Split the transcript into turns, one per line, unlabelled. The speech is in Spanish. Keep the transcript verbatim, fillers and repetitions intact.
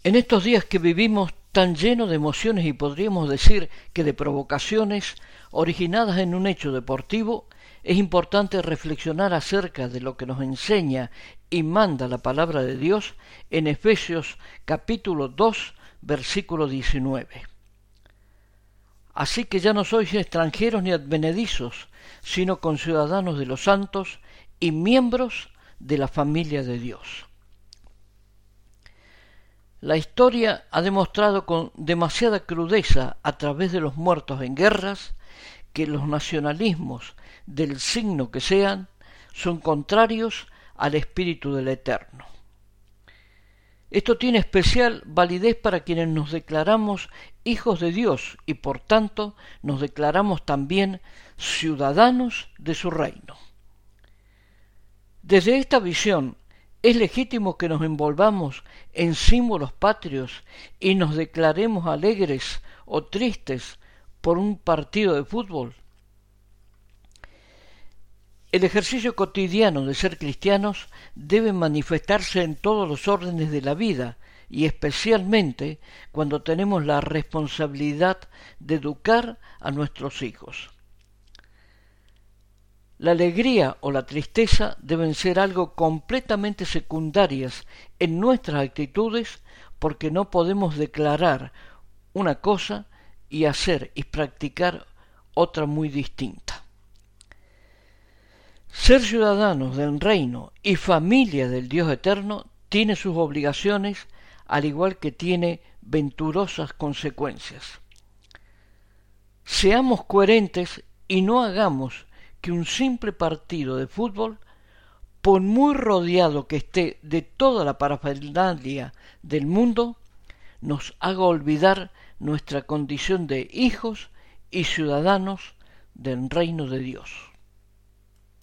En estos días que vivimos tan llenos de emociones y podríamos decir que de provocaciones originadas en un hecho deportivo, es importante reflexionar acerca de lo que nos enseña y manda la palabra de Dios en Efesios capítulo dos, versículo diecinueve. Así que ya no sois extranjeros ni advenedizos, sino conciudadanos de los santos y miembros de la familia de Dios. La historia ha demostrado con demasiada crudeza a través de los muertos en guerras que los nacionalismos, del signo que sean, son contrarios al espíritu del Eterno. Esto tiene especial validez para quienes nos declaramos hijos de Dios y por tanto nos declaramos también ciudadanos de su reino. Desde esta visión es legítimo que nos envolvamos en símbolos patrios y nos declaremos alegres o tristes por un partido de fútbol. El ejercicio cotidiano de ser cristianos debe manifestarse en todos los órdenes de la vida y especialmente cuando tenemos la responsabilidad de educar a nuestros hijos. La alegría o la tristeza deben ser algo completamente secundarias en nuestras actitudes porque no podemos declarar una cosa y hacer y practicar otra muy distinta. Ser ciudadanos del reino y familia del Dios eterno tiene sus obligaciones, al igual que tiene venturosas consecuencias. Seamos coherentes y no hagamos que un simple partido de fútbol, por muy rodeado que esté de toda la parafernalia del mundo, nos haga olvidar nuestra condición de hijos y ciudadanos del reino de Dios.